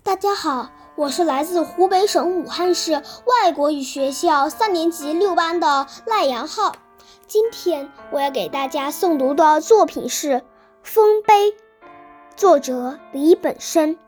大家好，我是来自湖北省武汉市外国语学校3年级6班的赖阳浩。今天我要给大家诵读的作品是《丰碑》，作者李本身。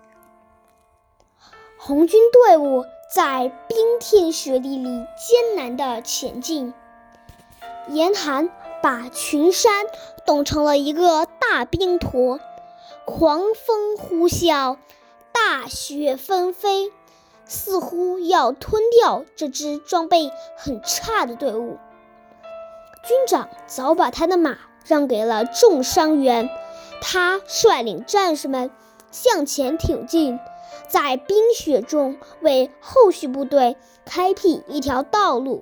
红军队伍在冰天雪地里艰难地前进，严寒把群山冻成了一个大冰坨，狂风呼啸，大雪纷飞，似乎要吞掉这支装备很差的队伍。军长早把他的马让给了重伤员，他率领战士们向前挺进，在冰雪中为后续部队开辟一条道路。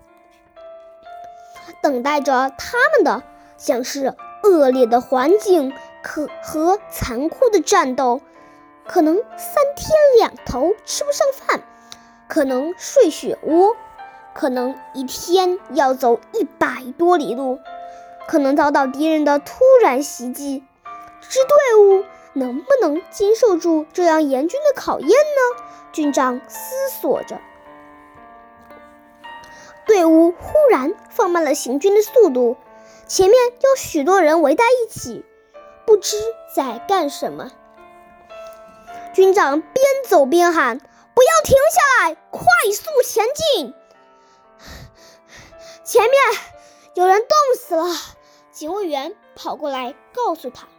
等待着他们的像是恶劣的环境和残酷的战斗，可能3天2头吃不上饭，可能睡雪窝，可能一天要走100多里路，可能遭到敌人的突然袭击。这支队伍能不能经受住这样严峻的考验呢？军长思索着。队伍忽然放慢了行军的速度，前面有许多人围在一起，不知在干什么。军长边走边喊：“不要停下来，快速前进！”前面有人冻死了，警卫员跑过来告诉他。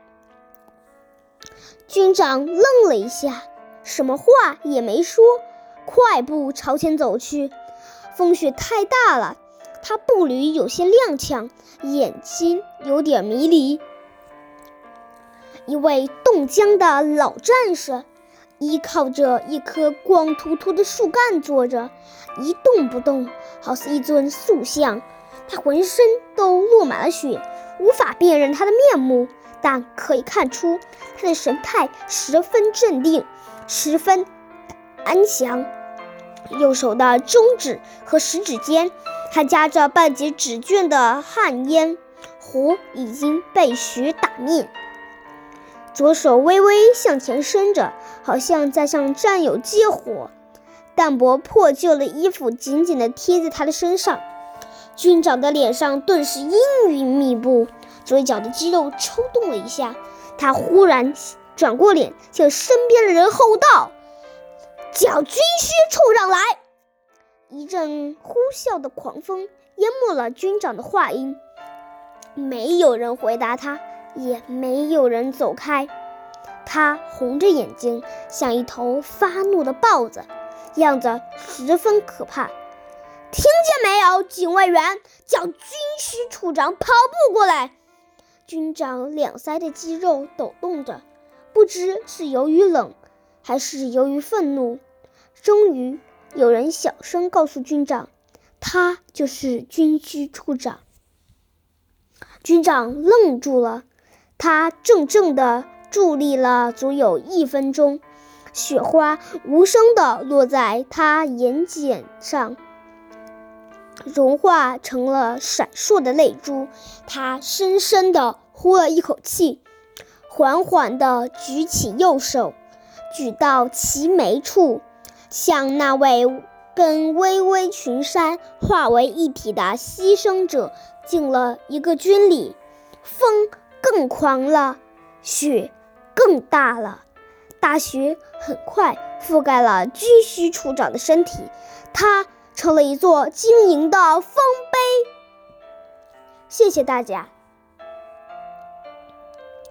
军长愣了一下，什么话也没说，快步朝前走去。风雪太大了，他步履有些踉跄，眼睛有点迷离。一位冻僵的老战士依靠着一棵光秃秃的树干坐着，一动不动，好似一尊塑像。他浑身都落满了雪，无法辨认他的面目，但可以看出他的神态十分镇定，十分安详。右手的中指和食指间还夹着半截纸卷的旱烟，火已经被雪打灭。左手微微向前伸着，好像在向战友借火。淡薄破旧的衣服紧紧地贴在他的身上，军长的脸上顿时阴云密布，嘴角的肌肉抽动了一下。他忽然转过脸，向身边的人吼道：“叫军需处长来！”一阵呼啸的狂风淹没了军长的话音，没有人回答他，也没有人走开。他红着眼睛，像一头发怒的豹子，样子十分可怕。听见没有，警卫员？叫军需处长跑步过来！军长两腮的肌肉抖动着，不知是由于冷，还是由于愤怒。终于有人小声告诉军长，他就是军需处长。军长愣住了，他怔怔地伫立了足有1分钟，雪花无声地落在他眼睑上，融化成了闪烁的泪珠。他深深地呼了一口气，缓缓地举起右手，举到齐眉处，向那位跟巍巍群山化为一体的牺牲者敬了一个军礼。风更狂了，雪更大了，大雪很快覆盖了军需处长的身体，他成了一座晶莹的丰碑。谢谢大家。